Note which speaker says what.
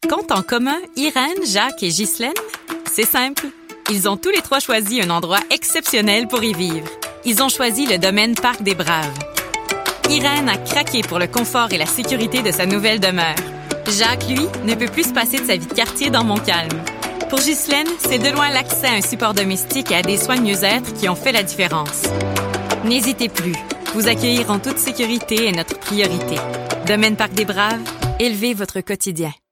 Speaker 1: qu'ont en commun Irène, Jacques et Ghislaine? C'est simple. Ils ont tous les trois choisi un endroit exceptionnel pour y vivre. Ils ont choisi le domaine Parc des Braves. Irène a craqué pour le confort et la sécurité de sa nouvelle demeure. Jacques, lui, ne peut plus se passer de sa vie de quartier dans Montcalm. Pour Ghislaine, c'est de loin l'accès à un support domestique et à des soins de mieux-être qui ont fait la différence. N'hésitez plus. Vous accueillir en toute sécurité est notre priorité. Domaine Parc des Braves, élevez votre quotidien.